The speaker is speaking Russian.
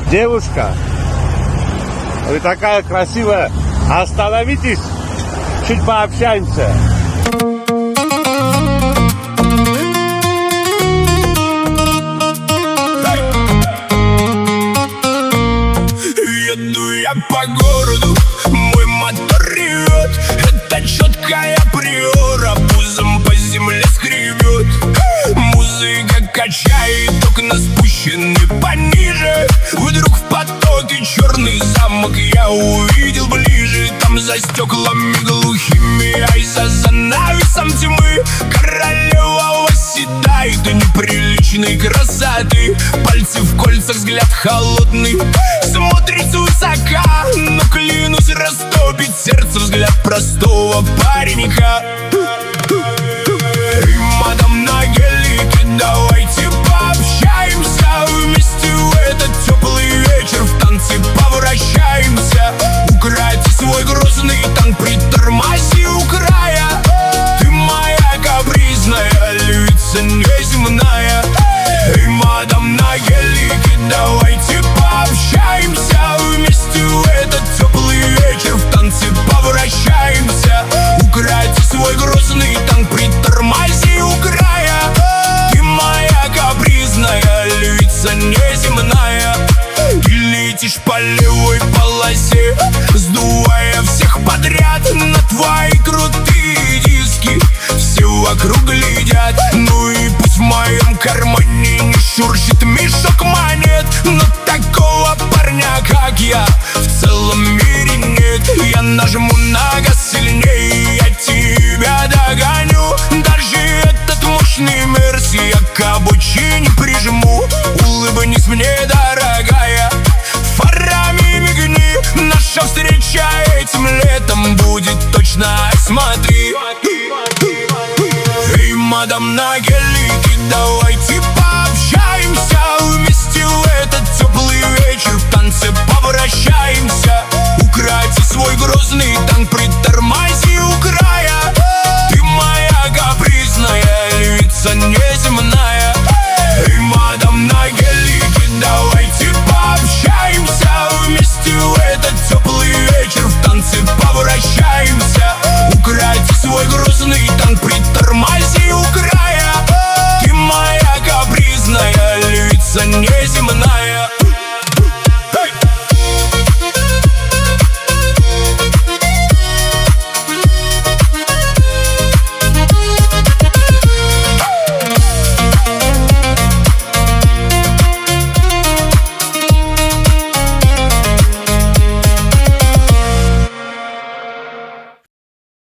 Девушка, вы такая красивая. Остановитесь, чуть пообщаемся. Еду я по городу, мой мотор ревет. Это четкая приора, пузом по земле скребет. Музыка качает, окна спущены пониже. Вдруг в потоке черный замок я увидел ближе. Там за стеклами глухими, ай за занавесом тьмы королева восседает неприличной красоты. Пальцы в кольцах, взгляд холодный, смотрит свысока, но клянусь, растопит сердце взгляд простого паренька. Эй, мадам на гелике, давайте пообщаемся вместе в этот теплый вечер, в танце повращаемся. Укройте свой грозный танк, притормози у края. Ты моя капризная львица неземная. Эй, мадам на гелике, давайте пообщаемся вместе в этот теплый вечер, в танце повращаемся. Укройте свой грозный танк, притормози у края. Ты моя капризная львица неземная. Ты летишь по левой полосе, сдувая всех подряд на твои крутые диски. Все вокруг глядят, ну и пусть в моем кармане не шуршит мешок монет. Но такого парня, как я, в целом мире нет. Я нажму на газ сильнее, я тебя догоню. Даже этот мощный мерс я к обочине прижму. Улыбнись мне, дорогая, фарами мигни. Наша встреча этим летом будет точно, смотри. Эй, мадам на гелике, давайте пообщаемся